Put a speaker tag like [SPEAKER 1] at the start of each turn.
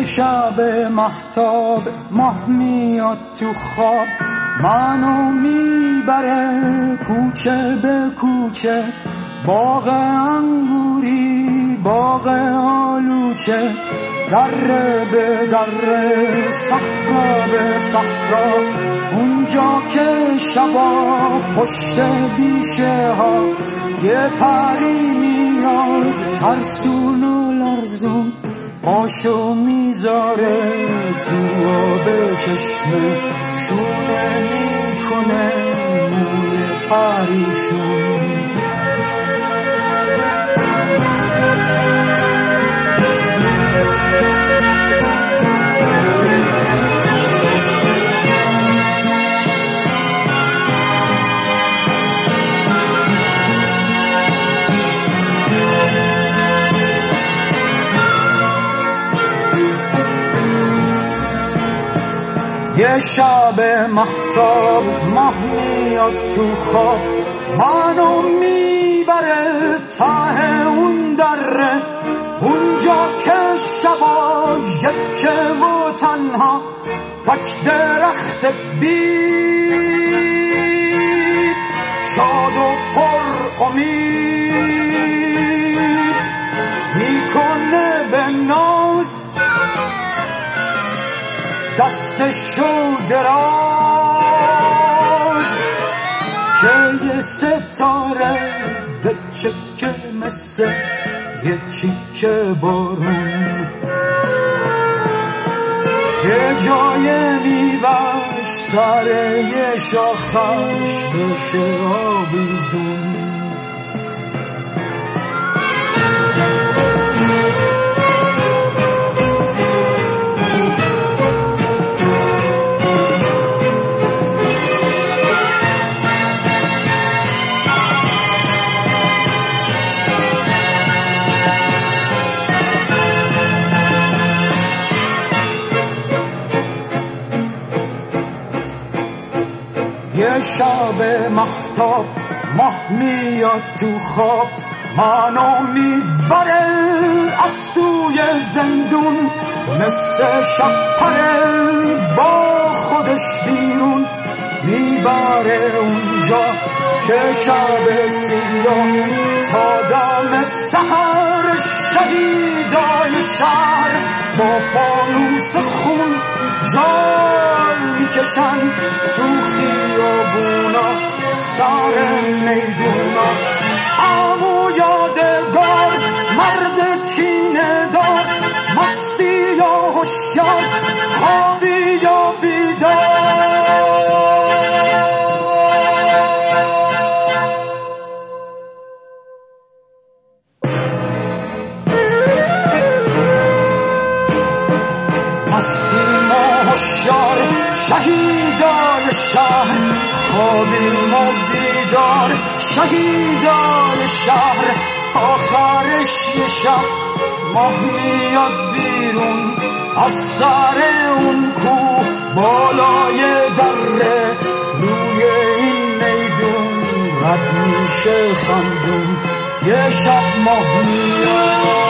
[SPEAKER 1] شب مهتاب ماه میاد تو خواب، منو میبره کوچه به کوچه، باغ انگوری باغ آلوچه، دره به دره صحرا به صحرا، اونجا که شبا پشت بیشه ها یه پری میاد ترسون و لرزون، پاشو میذاره تو آب چشمه، شونه میکنه موی پریشون. یه شب مهتاب ماه میاد تو خواب، منو میبره ته اون دره، اونجا که شبا یکه و تنها، تک درخت بید شاد و پر امید، میکنه به ناز دستشو دراز، که یه ستاره بچکه مثل یه چیکه بارون، یه جای میوش سر یه شاخش بشه آویزون. یه شب مهتاب ماه میاد تو خواب، منو میبره از توی زندون، مثل شپره با خودش بیرون، میبره اونجا که شب سیاه تا دم سحر شهیدای شهر با فانوس خون جای میکشن تو خیابونا سر میدونا. عمو یادگار مرد کینه دار، مستی یا هوشیار خوابی یا بیدار، شهیدای شهر خوابیم و بیدار، شهیدای شهر آخرش یه شب ماه میاد بیرون از سر اون کو بالای دره، روی این میدون رد میشه خندون، یه شب ماه میاد